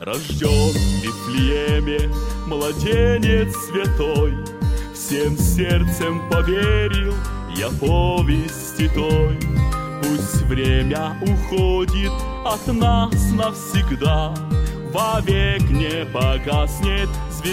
Рожден в Вифлееме младенец святой, всем сердцем поверил я повести той. Пусть время уходит от нас навсегда, вовек не погаснет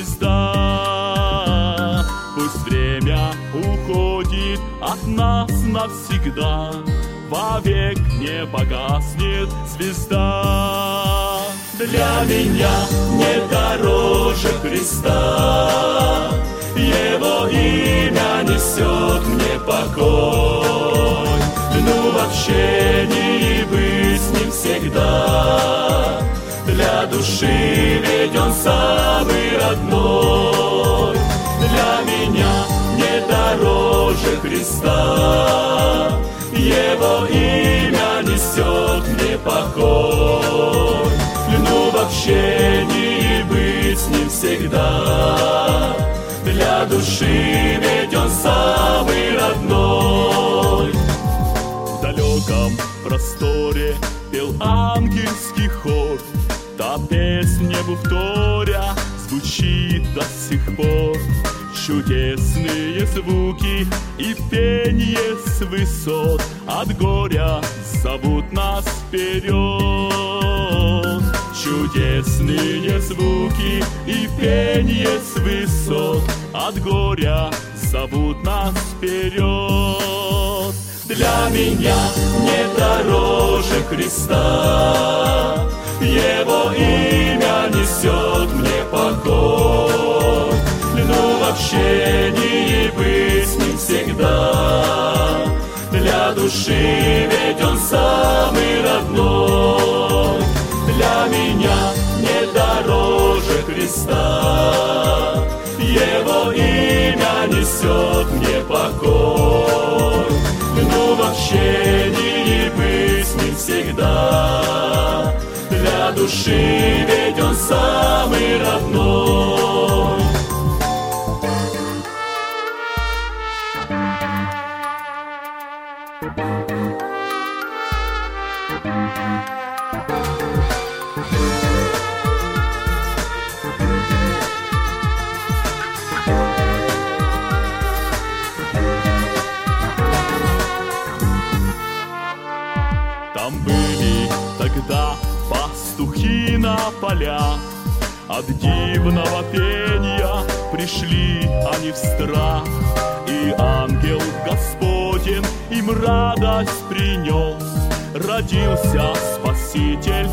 звезда. Пусть время уходит от нас навсегда, вовек не погаснет звезда. Для меня не дороже Христа, Его имя несет мне покой. Ну, в общении быть с Ним всегда, для души ведь Он самый родной. Для меня не дороже Христа, Его имя несет мне покой. Ну, в общении быть с Ним всегда, для души ведь Он самый родной. В далеком просторе пел ангельский хор, та песня небу вторя звучит до сих пор. Чудесные звуки и пение с высот от горя зовут нас вперед. Чудесные звуки и пение с высот от горя зовут нас вперед. Для меня не дороже Христа, Его имя несет мне покой. Ну, в общении быть с Ним всегда, для души ведь Он самый родной. Для меня не дороже Христа, Его имя несет мне покой. Ну, в общении быть с Ним всегда, для души ведь Он самый родной. Там были тогда пастухи на полях, от дивного пения пришли они в страх, и ангел Господень им радость принес. Родился Спаситель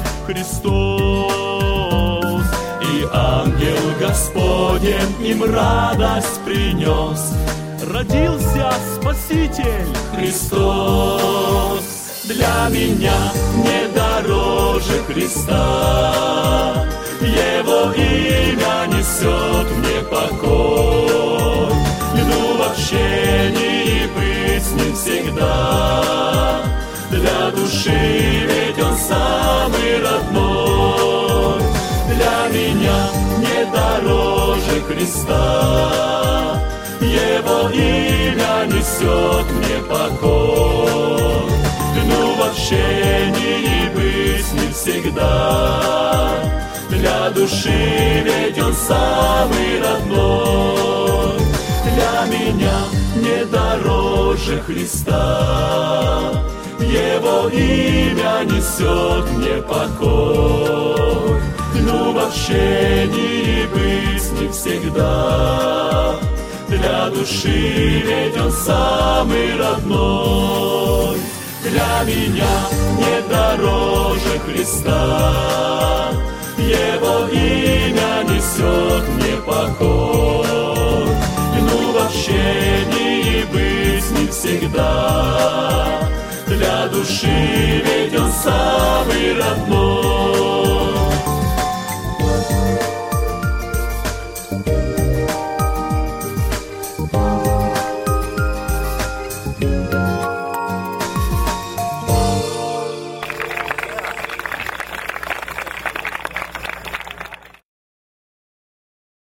Христос, и ангел Господень им радость принес. Родился Спаситель Христос. Для меня не дороже Христа, Его имя несет мне покой. Ну, в общении быть с Ним всегда, для души ведь Он самый родной. Для меня не дороже Христа, Его имя несет мне покой. Ну, в общении быть с Ним всегда, для души ведь Он самый родной. Для меня не дороже Христа, Его имя несет мне покой. Ну, в общении быть с Ним всегда, для души ведь Он самый родной. Для меня не дороже Христа, Его имя несет мне покой. Ну, в общении быть с Ним всегда, для души ведь Он самый родной.